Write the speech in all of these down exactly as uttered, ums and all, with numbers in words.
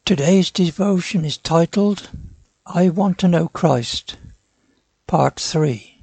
Today's devotion is titled, I Want to Know Christ, Part three.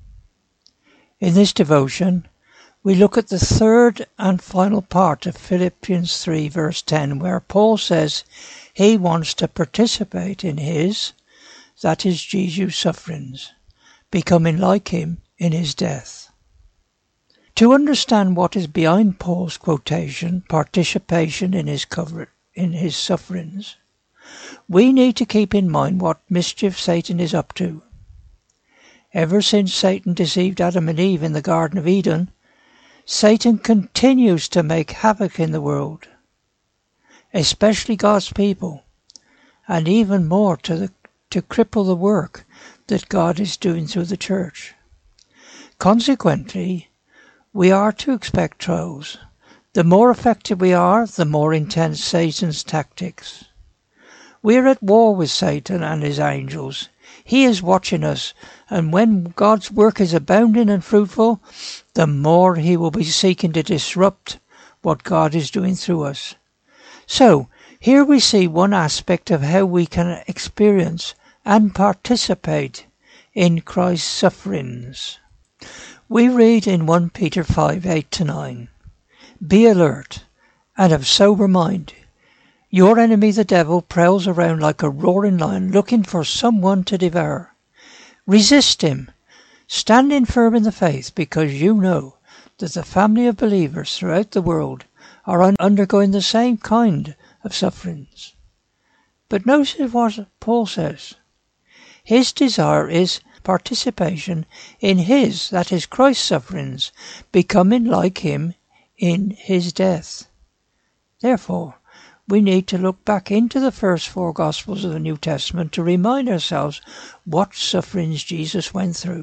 In this devotion, we look at the third and final part of Philippians three verse ten, where Paul says he wants to participate in his, that is Jesus' sufferings, becoming like him in his death. To understand what is behind Paul's quotation, participation in his cover, in his sufferings, we need to keep in mind what mischief Satan is up to. Ever since Satan deceived Adam and Eve in the Garden of Eden, Satan continues to make havoc in the world, especially God's people, and even more to the, to cripple the work that God is doing through the church. Consequently, we are to expect trials. The more effective we are, the more intense Satan's tactics. We are at war with Satan and his angels. He is watching us, and when God's work is abounding and fruitful, the more he will be seeking to disrupt what God is doing through us. So, here we see one aspect of how we can experience and participate in Christ's sufferings. We read in First Peter five, eight to nine, Be alert and of sober mind. Your enemy the devil prowls around like a roaring lion looking for someone to devour. Resist him, standing firm in the faith, because you know that the family of believers throughout the world are un- undergoing the same kind of sufferings. But notice what Paul says. His desire is participation in his, that is Christ's sufferings, becoming like him in his death. Therefore, we need to look back into the first four Gospels of the New Testament to remind ourselves what sufferings Jesus went through.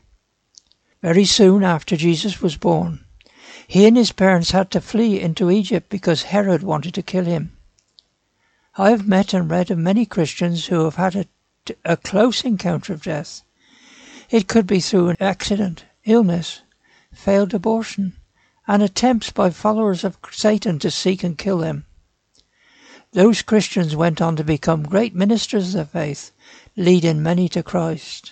Very soon after Jesus was born, he and his parents had to flee into Egypt because Herod wanted to kill him. I have met and read of many Christians who have had a, a close encounter of death. It could be through an accident, illness, failed abortion, and attempts by followers of Satan to seek and kill them. Those Christians went on to become great ministers of the faith, leading many to Christ.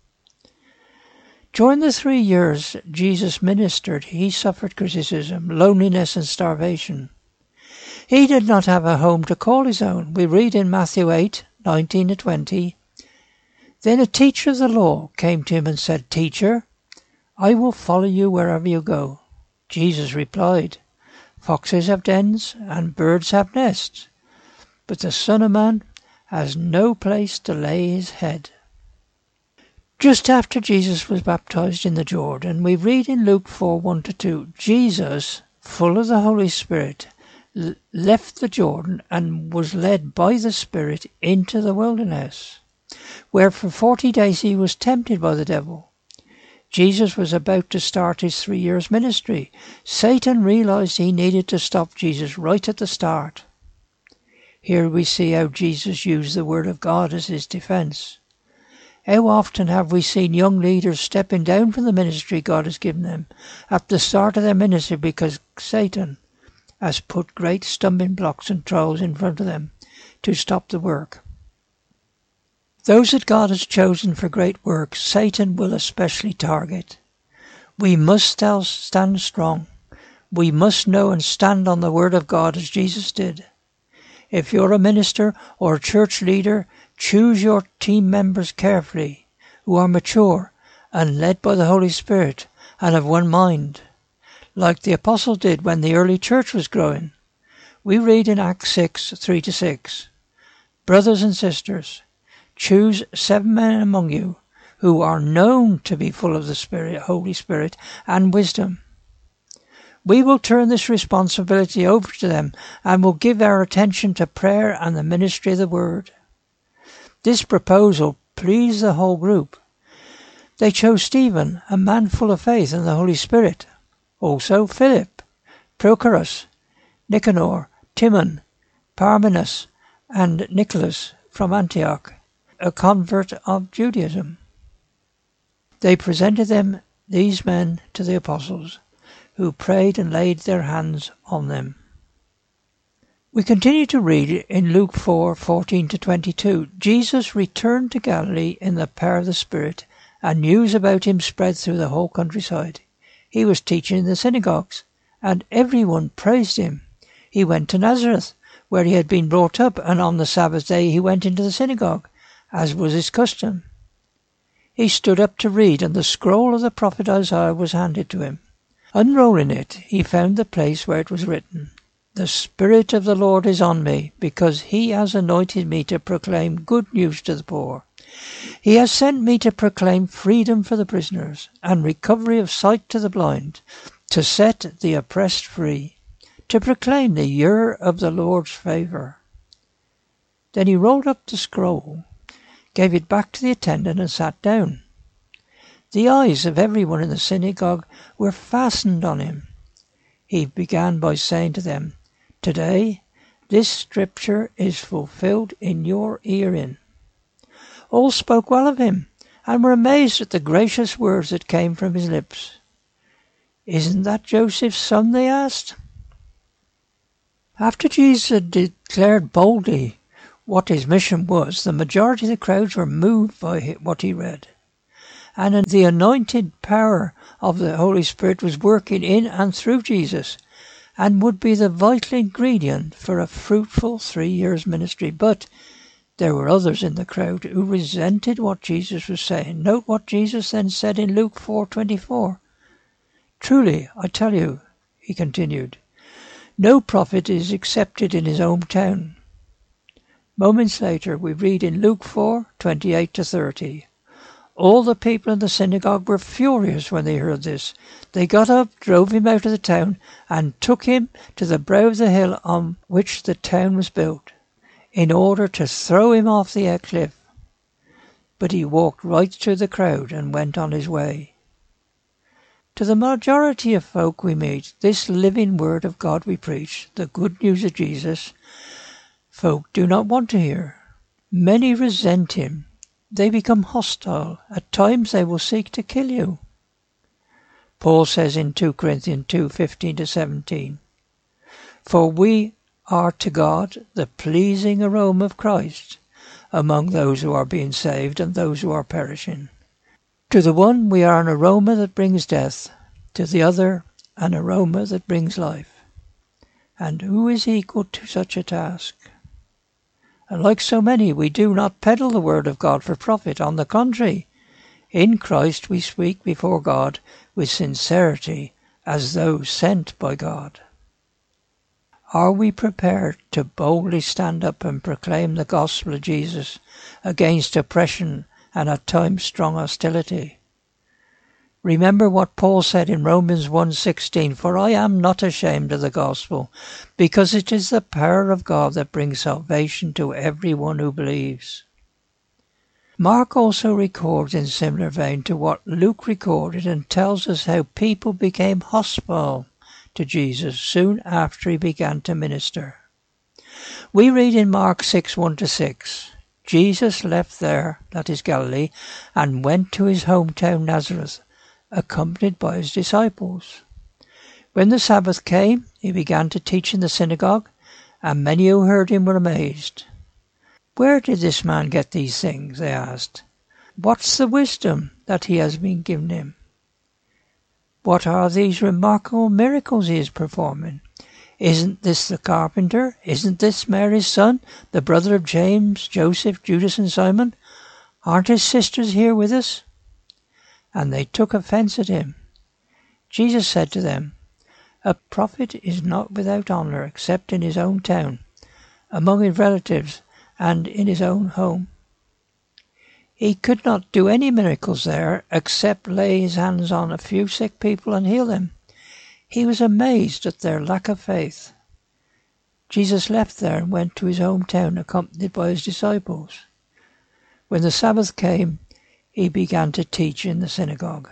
During the three years Jesus ministered, he suffered criticism, loneliness and starvation. He did not have a home to call his own. We read in Matthew eight, nineteen to twenty, Then a teacher of the law came to him and said, Teacher, I will follow you wherever you go. Jesus replied, Foxes have dens and birds have nests, but the Son of Man has no place to lay his head. Just after Jesus was baptized in the Jordan, we read in Luke four, one to two, Jesus, full of the Holy Spirit, l- left the Jordan and was led by the Spirit into the wilderness, where for forty days he was tempted by the devil. Jesus was about to start his three years ministry. Satan realized he needed to stop Jesus right at the start. Here we see how Jesus used the word of God as his defense. How often have we seen young leaders stepping down from the ministry God has given them at the start of their ministry because Satan has put great stumbling blocks and trials in front of them to stop the work. Those that God has chosen for great works, Satan will especially target. We must stand strong. We must know and stand on the word of God as Jesus did. If you're a minister or a church leader, choose your team members carefully, who are mature and led by the Holy Spirit and of one mind, like the apostle did when the early church was growing. We read in Acts six, three to six, Brothers and sisters, choose seven men among you who are known to be full of the Spirit, Holy Spirit and wisdom. We will turn this responsibility over to them and will give our attention to prayer and the ministry of the word. This proposal pleased the whole group. They chose Stephen, a man full of faith and the Holy Spirit. Also Philip, Prochorus, Nicanor, Timon, Parmenas, and Nicholas from Antioch, a convert of Judaism. They presented them, these men, to the apostles, who prayed and laid their hands on them. We continue to read in Luke four fourteen to twenty-two. Jesus returned to Galilee in the power of the Spirit, and news about him spread through the whole countryside. He was teaching in the synagogues, and everyone praised him. He went to Nazareth, where he had been brought up, and on the Sabbath day he went into the synagogue, as was his custom. He stood up to read, and the scroll of the prophet Isaiah was handed to him. Unrolling it, he found the place where it was written, "The Spirit of the Lord is on me, because he has anointed me to proclaim good news to the poor. He has sent me to proclaim freedom for the prisoners, and recovery of sight to the blind, to set the oppressed free, to proclaim the year of the Lord's favour." Then he rolled up the scroll, gave it back to the attendant, and sat down. The eyes of everyone in the synagogue were fastened on him. He began by saying to them, "Today this scripture is fulfilled in your hearing." All spoke well of him, and were amazed at the gracious words that came from his lips. "Isn't that Joseph's son?" they asked. After Jesus had declared boldly what his mission was, the majority of the crowds were moved by what he read. And the anointed power of the Holy Spirit was working in and through Jesus, and would be the vital ingredient for a fruitful three years ministry. But there were others in the crowd who resented what Jesus was saying. Note what Jesus then said in Luke four twenty-four. "Truly, I tell you," he continued, "no prophet is accepted in his hometown." Moments later, we read in Luke four twenty-eight to thirty. All the people in the synagogue were furious when they heard this. They got up, drove him out of the town, and took him to the brow of the hill on which the town was built, in order to throw him off the cliff. But he walked right through the crowd and went on his way. To the majority of folk we meet, this living word of God we preach, the good news of Jesus, folk do not want to hear. Many resent him. They become hostile. At times they will seek to kill you. Paul says in two Corinthians two fifteen to seventeen, "For we are to God the pleasing aroma of Christ among those who are being saved and those who are perishing. To the one we are an aroma that brings death, to the other an aroma that brings life. And who is equal to such a task?" And like so many, we do not peddle the word of God for profit. On the contrary, in Christ we speak before God with sincerity as those sent by God. Are we prepared to boldly stand up and proclaim the gospel of Jesus against oppression and at times strong hostility? Remember what Paul said in Romans one sixteen, "For I am not ashamed of the gospel, because it is the power of God that brings salvation to everyone who believes." Mark also records in similar vein to what Luke recorded, and tells us how people became hostile to Jesus soon after he began to minister. We read in Mark six one to six, "Jesus left there," that is Galilee, "and went to his hometown Nazareth, accompanied by his disciples. When the Sabbath came, he began to teach in the synagogue, and many who heard him were amazed. 'Where did this man get these things?' they asked. 'What's the wisdom that he has been given him? What are these remarkable miracles he is performing? Isn't this the carpenter? Isn't this Mary's son, the brother of James, Joseph, Judas, and Simon? Aren't his sisters here with us?' And they took offence at him. Jesus said to them, 'A prophet is not without honour except in his own town, among his relatives, and in his own home.' He could not do any miracles there except lay his hands on a few sick people and heal them. He was amazed at their lack of faith. Jesus left there and went to his hometown accompanied by his disciples. When the Sabbath came, he began to teach in the synagogue.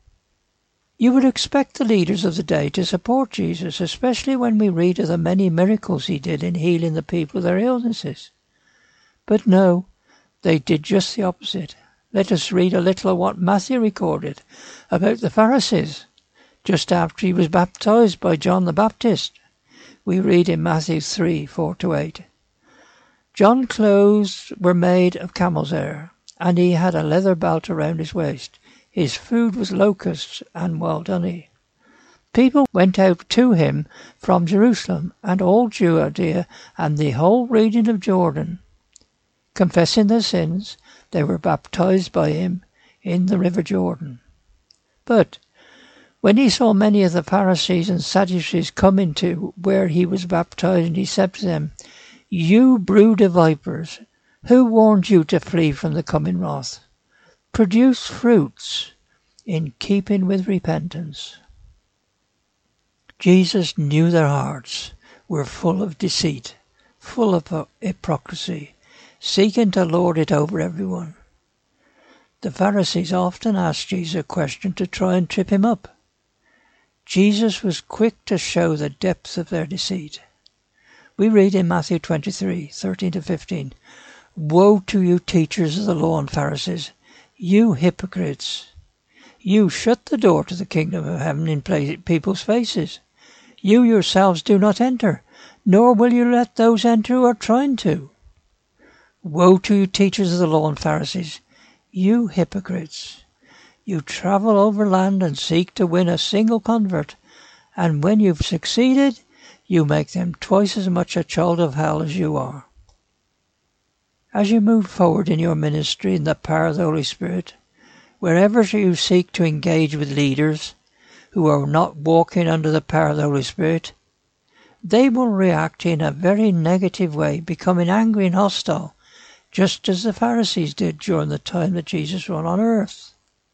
You would expect the leaders of the day to support Jesus, especially when we read of the many miracles he did in healing the people of their illnesses. But no, they did just the opposite. Let us read a little of what Matthew recorded about the Pharisees just after he was baptized by John the Baptist. We read in Matthew three, four to eight. John's clothes were made of camel's hair, and he had a leather belt around his waist. His food was locusts and wild honey. People went out to him from Jerusalem and all Judea and the whole region of Jordan. Confessing their sins, they were baptized by him in the river Jordan. But when he saw many of the Pharisees and Sadducees coming to where he was baptized, he said to them, "You brood of vipers, who warned you to flee from the coming wrath? Produce fruits in keeping with repentance." Jesus knew their hearts were full of deceit, full of hypocrisy, seeking to lord it over everyone. The Pharisees often asked Jesus a question to try and trip him up. Jesus was quick to show the depth of their deceit. We read in Matthew twenty-three, thirteen to fifteen, "Woe to you, teachers of the law and Pharisees, you hypocrites! You shut the door to the kingdom of heaven in people's faces. You yourselves do not enter, nor will you let those enter who are trying to. Woe to you, teachers of the law and Pharisees, you hypocrites! You travel over land and seek to win a single convert, and when you've succeeded, you make them twice as much a child of hell as you are." As you move forward in your ministry in the power of the Holy Spirit, wherever you seek to engage with leaders who are not walking under the power of the Holy Spirit, they will react in a very negative way, becoming angry and hostile, just as the Pharisees did during the time that Jesus was on earth.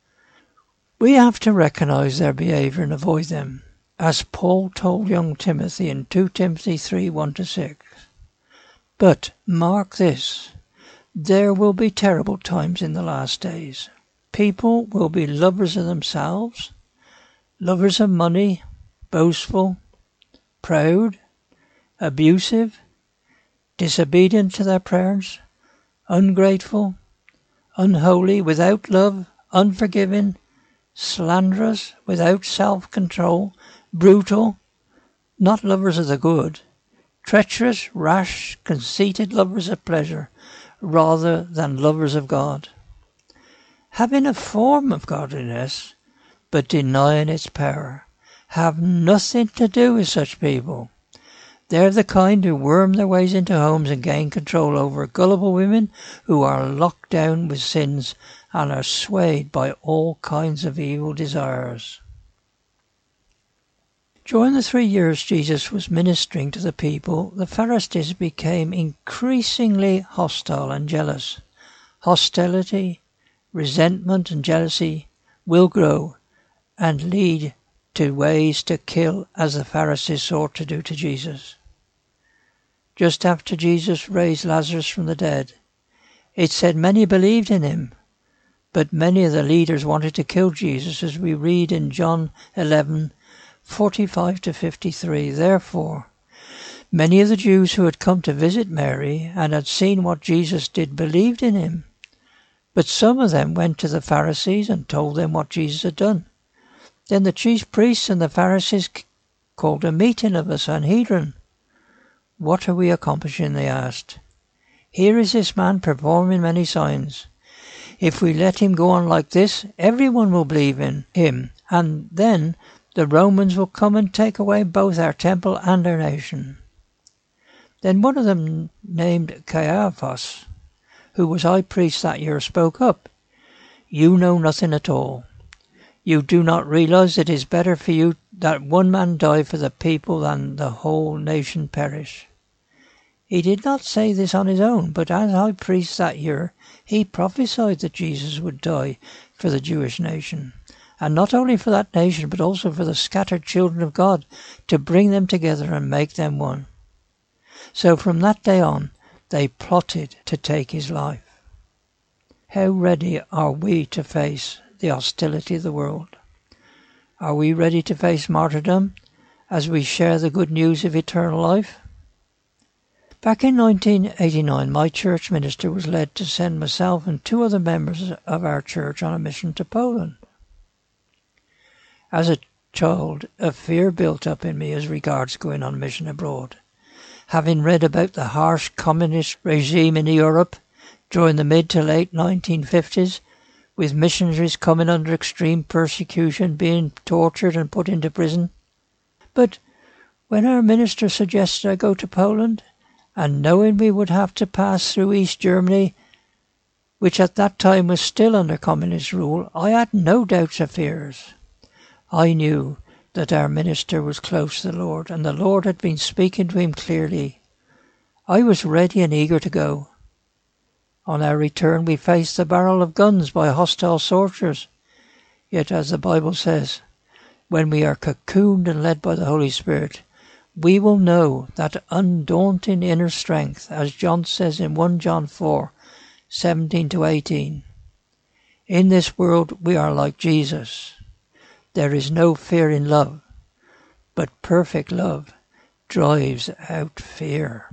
We have to recognize their behavior and avoid them, as Paul told young Timothy in two Timothy three, one to six. But mark this, there will be terrible times in the last days. People will be lovers of themselves, lovers of money, boastful, proud, abusive, disobedient to their parents, ungrateful, unholy, without love, unforgiving, slanderous, without self-control, brutal, not lovers of the good, treacherous, rash, conceited, lovers of pleasure, rather than lovers of God, having a form of godliness, but denying its power. Have nothing to do with such people. They're the kind who worm their ways into homes and gain control over gullible women who are locked down with sins and are swayed by all kinds of evil desires. During the three years Jesus was ministering to the people, the Pharisees became increasingly hostile and jealous. Hostility, resentment and jealousy will grow and lead to ways to kill, as the Pharisees sought to do to Jesus. Just after Jesus raised Lazarus from the dead, it said many believed in him, but many of the leaders wanted to kill Jesus, as we read in John eleven, forty-five to fifty-three. Therefore, many of the Jews who had come to visit Mary and had seen what Jesus did believed in him. But some of them went to the Pharisees and told them what Jesus had done. Then the chief priests and the Pharisees called a meeting of the Sanhedrin. "What are we accomplishing?" they asked. "Here is this man performing many signs. If we let him go on like this, everyone will believe in him, and then the Romans will come and take away both our temple and our nation." Then one of them, named Caiaphas, who was high priest that year, spoke up. "You know nothing at all. You do not realize it is better for you that one man die for the people than the whole nation perish." He did not say this on his own, but as high priest that year, he prophesied that Jesus would die for the Jewish nation, and not only for that nation, but also for the scattered children of God, to bring them together and make them one. So from that day on, they plotted to take his life. How ready are we to face the hostility of the world? Are we ready to face martyrdom as we share the good news of eternal life? Back in nineteen eighty-nine, my church minister was led to send myself and two other members of our church on a mission to Poland. As a child, a fear built up in me as regards going on mission abroad. Having read about the harsh communist regime in Europe during the mid to late nineteen fifties, with missionaries coming under extreme persecution, being tortured and put into prison. But when our minister suggested I go to Poland, and knowing we would have to pass through East Germany, which at that time was still under communist rule, I had no doubts or fears. I knew that our minister was close to the Lord, and the Lord had been speaking to him clearly. I was ready and eager to go. On our return we faced the barrel of guns by hostile soldiers. Yet, as the Bible says, when we are cocooned and led by the Holy Spirit, we will know that undaunting inner strength, as John says in First John four, seventeen to eighteen. In this world we are like Jesus. There is no fear in love, but perfect love drives out fear.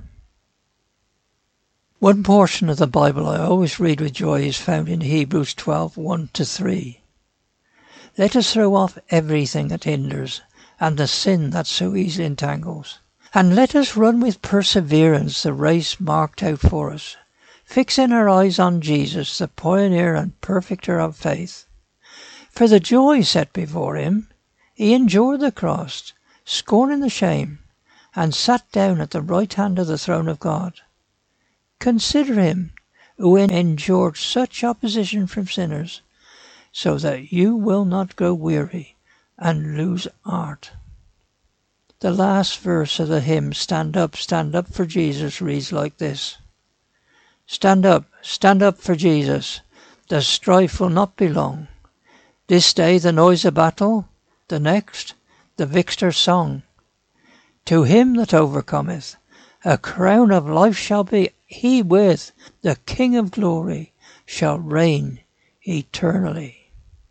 One portion of the Bible I always read with joy is found in Hebrews twelve, one to three. Let us throw off everything that hinders and the sin that so easily entangles, and let us run with perseverance the race marked out for us, fixing our eyes on Jesus, the pioneer and perfecter of faith. For the joy set before him, he endured the cross, scorning the shame, and sat down at the right hand of the throne of God. Consider him who endured such opposition from sinners, so that you will not grow weary and lose heart. The last verse of the hymn, Stand Up, Stand Up for Jesus, reads like this. Stand up, stand up for Jesus, the strife will not be long. This day the noise of battle, the next the victor's song. To him that overcometh, a crown of life shall be, he with the King of glory shall reign eternally.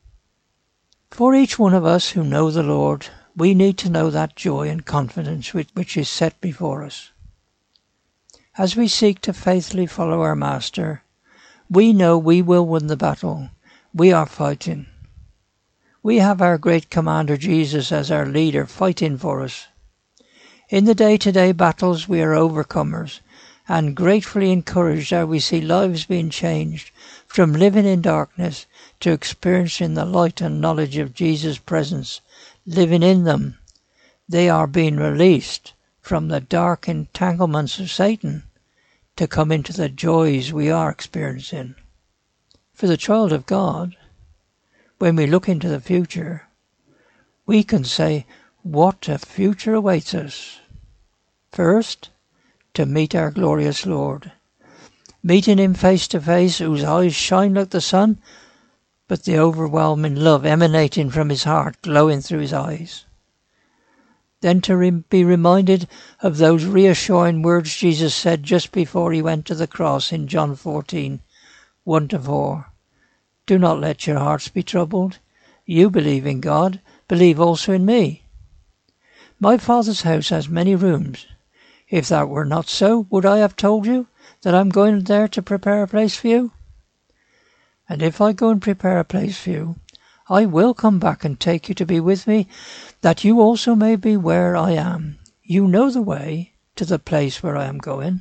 For each one of us who know the Lord, we need to know that joy and confidence which, which is set before us. As we seek to faithfully follow our Master, we know we will win the battle. We are fighting. We have our great Commander Jesus as our leader fighting for us. In the day-to-day battles we are overcomers, and gratefully encouraged are we see lives being changed from living in darkness to experiencing the light and knowledge of Jesus' presence living in them. They are being released from the dark entanglements of Satan to come into the joys we are experiencing. For the child of God, when we look into the future, we can say, what a future awaits us. First, to meet our glorious Lord, meeting him face to face, whose eyes shine like the sun, but the overwhelming love emanating from his heart glowing through his eyes. Then to re- be reminded of those reassuring words Jesus said just before he went to the cross in John fourteen, one to four. Do not let your hearts be troubled. You believe in God, believe also in me. My Father's house has many rooms. If that were not so, would I have told you that I am going there to prepare a place for you? And if I go and prepare a place for you, I will come back and take you to be with me, that you also may be where I am. You know the way to the place where I am going.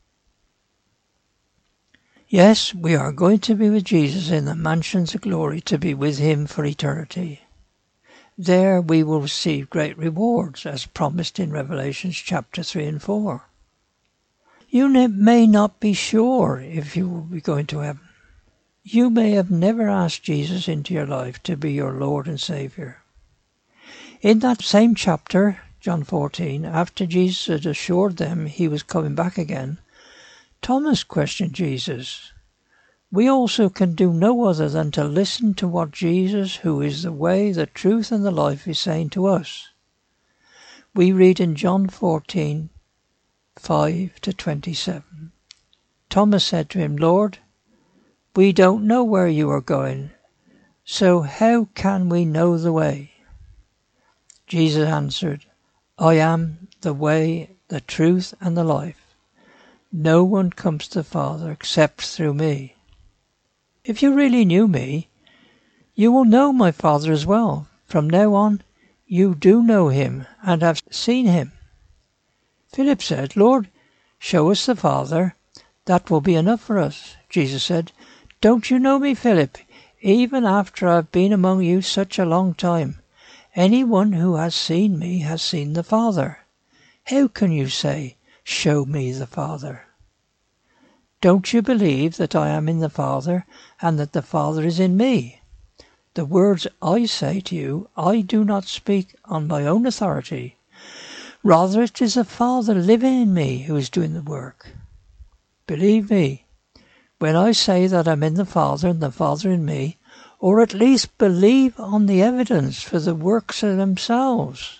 Yes, we are going to be with Jesus in the mansions of glory, to be with him for eternity. There we will receive great rewards, as promised in Revelations chapter three and four. You may not be sure if you will be going to heaven. You may have never asked Jesus into your life to be your Lord and Saviour. In that same chapter, John fourteen, after Jesus had assured them he was coming back again, Thomas questioned Jesus. We also can do no other than to listen to what Jesus, who is the way, the truth and the life, is saying to us. We read in John fourteen, five to twenty-seven. Thomas said to him, Lord, we don't know where you are going, so how can we know the way? Jesus answered, I am the way, the truth and the life. No one comes to the Father except through me. If you really knew me, you will know my Father as well. From now on, you do know him and have seen him. Philip said, Lord, show us the Father. That will be enough for us. Jesus said, don't you know me, Philip, even after I've been among you such a long time? Anyone who has seen me has seen the Father. How can you say, show me the Father? Don't you believe that I am in the Father and that the Father is in me? The words I say to you, I do not speak on my own authority. Rather, it is the Father living in me who is doing the work. Believe me, when I say that I'm in the Father and the Father in me, or at least believe on the evidence for the works of themselves.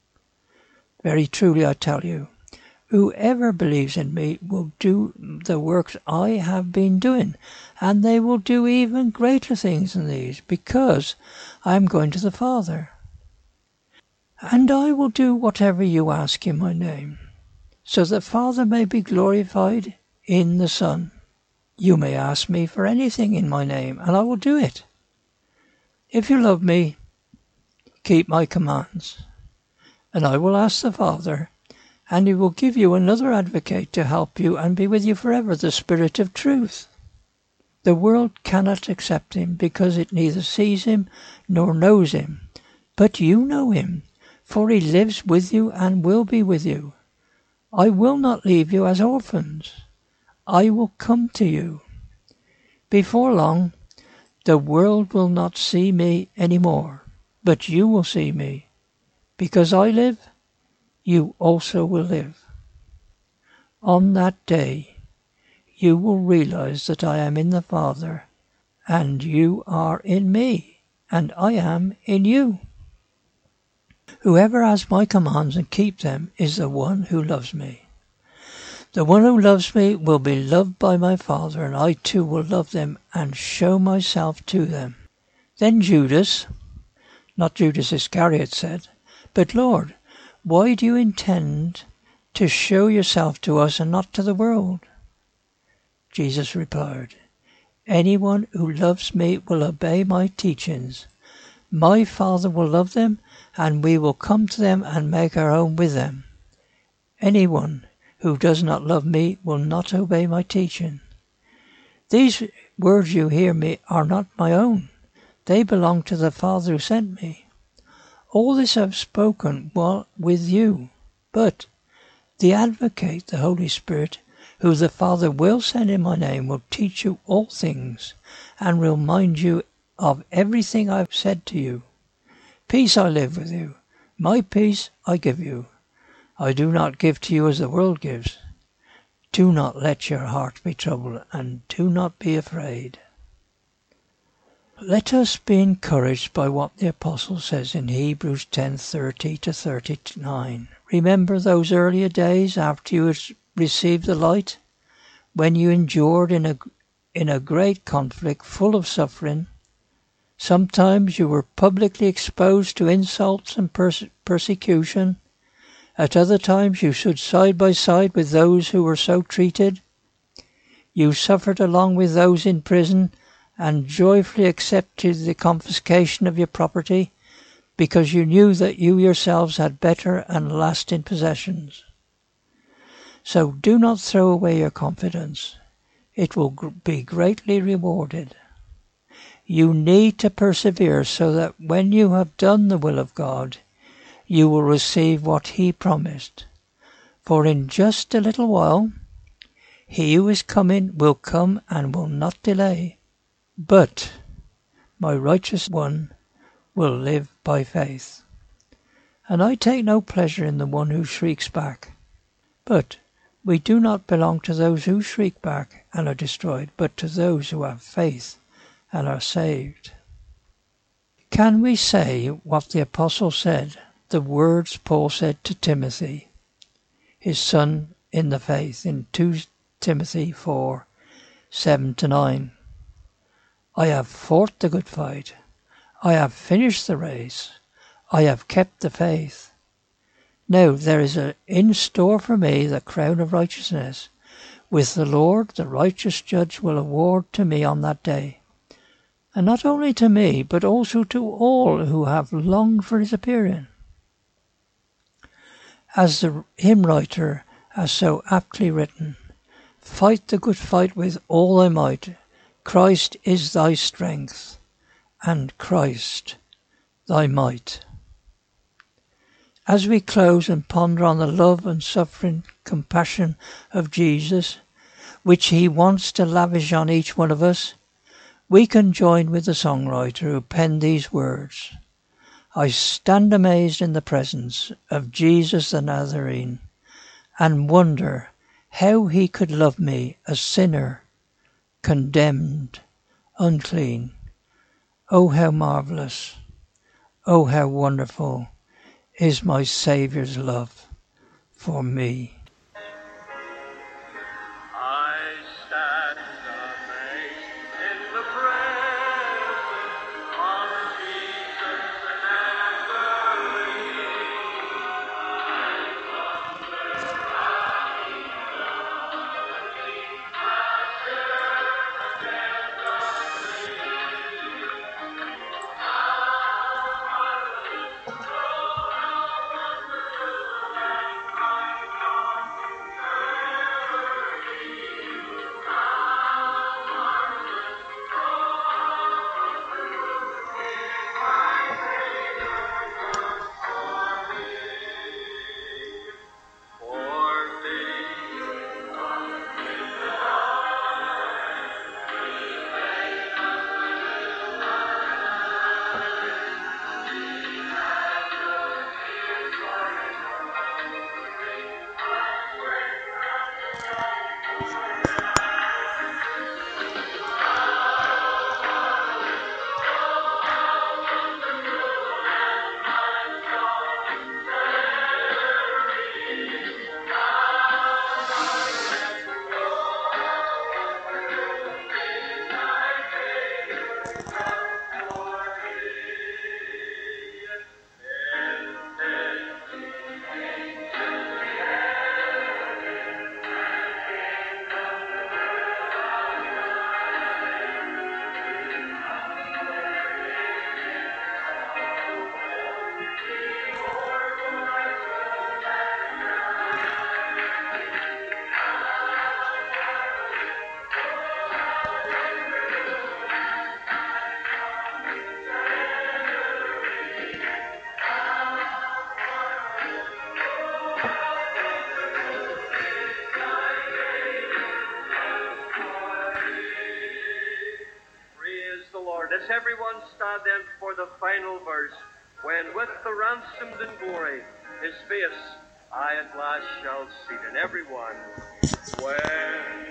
Very truly I tell you, whoever believes in me will do the works I have been doing, and they will do even greater things than these, because I am going to the Father. And I will do whatever you ask in my name, so that the Father may be glorified in the Son. You may ask me for anything in my name, and I will do it. If you love me, keep my commands, and I will ask the Father, and he will give you another advocate to help you and be with you forever, the Spirit of truth. The world cannot accept him because it neither sees him nor knows him. But you know him, for he lives with you and will be with you. I will not leave you as orphans. I will come to you. Before long, the world will not see me any more, but you will see me. Because I live, you also will live. On that day, you will realize that I am in the Father, and you are in me, and I am in you. Whoever has my commands and keeps them is the one who loves me. The one who loves me will be loved by my Father, and I too will love them and show myself to them. Then Judas, not Judas Iscariot, said, But Lord, why do you intend to show yourself to us and not to the world? Jesus replied, Anyone who loves me will obey my teachings. My Father will love them, and we will come to them and make our home with them. Anyone who does not love me will not obey my teaching. These words you hear me are not my own. They belong to the Father who sent me. All this I have spoken while with you. But the Advocate, the Holy Spirit, who the Father will send in my name, will teach you all things and remind you of everything I have said to you. Peace I live with you. My peace I give you. I do not give to you as the world gives. Do not let your heart be troubled, and do not be afraid. Let us be encouraged by what the Apostle says in Hebrews ten thirty to thirty-nine. Remember those earlier days after you had received the light, when you endured in a, in a great conflict full of suffering. Sometimes you were publicly exposed to insults and perse- persecution. At other times you stood side by side with those who were so treated. You suffered along with those in prison and joyfully accepted the confiscation of your property because you knew that you yourselves had better and lasting possessions. So do not throw away your confidence. It will be greatly rewarded. You need to persevere so that when you have done the will of God, you will receive what he promised. For in just a little while, he who is coming will come and will not delay. But my righteous one will live by faith. And I take no pleasure in the one who shrieks back. But we do not belong to those who shriek back and are destroyed, but to those who have faith and are saved. Can we say what the Apostle said, the words Paul said to Timothy, his son in the faith, in Second Timothy four, seven to nine? I have fought the good fight. I have finished the race. I have kept the faith. Now there is a, in store for me the crown of righteousness, with the Lord, the righteous judge, will award to me on that day. And not only to me, but also to all who have longed for his appearing. As the hymn writer has so aptly written, fight the good fight with all thy might. Christ is thy strength, and Christ thy might. As we close and ponder on the love and suffering compassion of Jesus, which he wants to lavish on each one of us, we can join with the songwriter who penned these words. I stand amazed in the presence of Jesus the Nazarene, and wonder how he could love me, a sinner, condemned, unclean. Oh, how marvellous, oh, how wonderful is my Saviour's love for me. Let's everyone stand then for the final verse. When with the ransomed in glory his face I at last shall see. And everyone, when